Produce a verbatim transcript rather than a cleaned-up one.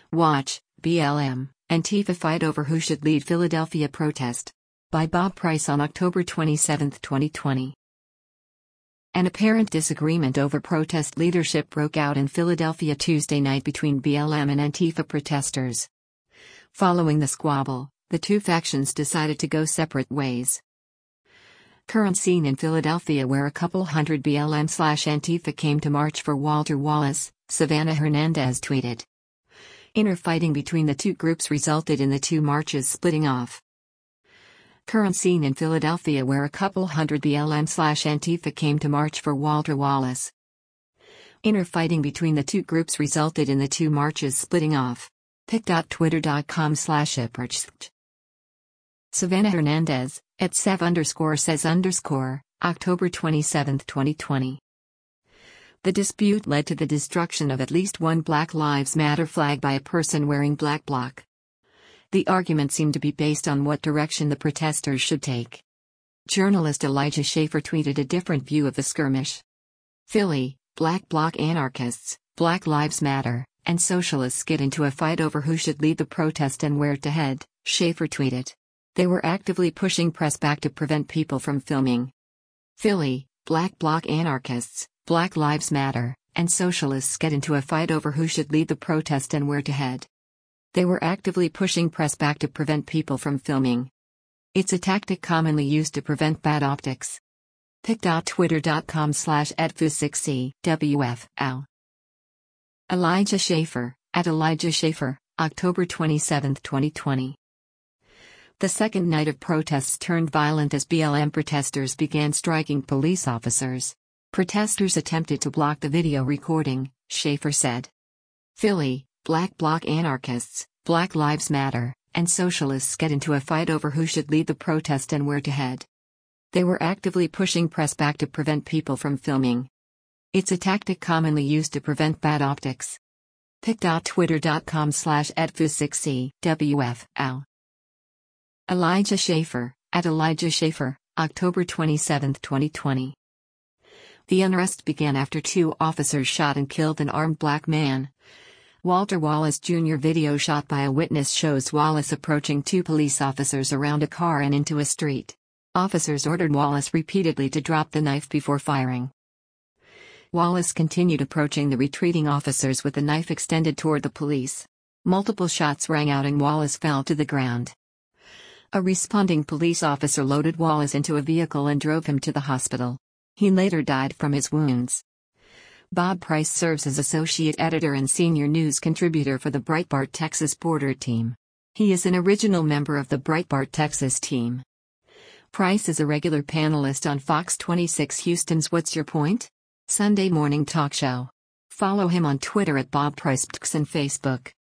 Watch, B L M, Antifa fight over who should lead Philadelphia protest. By Bob Price on October twenty-seventh, twenty twenty. An apparent disagreement over protest leadership broke out in Philadelphia Tuesday night between B L M and Antifa protesters. Following the squabble, the two factions decided to go separate ways. Current scene in Philadelphia where a couple hundred B L M/Antifa came to march for Walter Wallace, Savannah Hernandez tweeted. Inner fighting between the two groups resulted in the two marches splitting off. Current scene in Philadelphia where a couple hundred B L M/Antifa came to march for Walter Wallace. Inner fighting between the two groups resulted in the two marches splitting off. pic dot twitter dot com slash iprcht. Savannah Hernandez, at Sav underscore says underscore, October twenty-seventh, twenty twenty. The dispute led to the destruction of at least one Black Lives Matter flag by a person wearing black bloc. The argument seemed to be based on what direction the protesters should take. Journalist Elijah Schaffer tweeted a different view of the skirmish. Philly, Black Bloc anarchists, Black Lives Matter, and socialists get into a fight over who should lead the protest and where to head, Schaffer tweeted. They were actively pushing press back to prevent people from filming. Philly, Black Bloc anarchists, Black Lives Matter, and socialists get into a fight over who should lead the protest and where to head. They were actively pushing press back to prevent people from filming. It's a tactic commonly used to prevent bad optics. pic dot twitter dot com slash edfu six c W F L. Elijah Schaffer, at Elijah Schaffer, October twenty-seventh, twenty twenty. The second night of protests turned violent as B L M protesters began striking police officers. Protesters attempted to block the video recording, Schaffer said. Philly, Black Bloc anarchists, Black Lives Matter, and socialists get into a fight over who should lead the protest and where to head. They were actively pushing press back to prevent people from filming. It's a tactic commonly used to prevent bad optics. pic dot twitter dot com slash edfu six c W F L. Elijah Schaffer, at Elijah Schaffer, October twenty-seventh, twenty twenty. The unrest began after two officers shot and killed an armed black man. Walter Wallace Junior video shot by a witness shows Wallace approaching two police officers around a car and into a street. Officers ordered Wallace repeatedly to drop the knife before firing. Wallace continued approaching the retreating officers with the knife extended toward the police. Multiple shots rang out and Wallace fell to the ground. A responding police officer loaded Wallace into a vehicle and drove him to the hospital. He later died from his wounds. Bob Price serves as associate editor and senior news contributor for the Breitbart Texas Border Team. He is an original member of the Breitbart Texas team. Price is a regular panelist on Fox twenty-six Houston's What's Your Point? Sunday morning talk show. Follow him on Twitter at Bob Price and Facebook.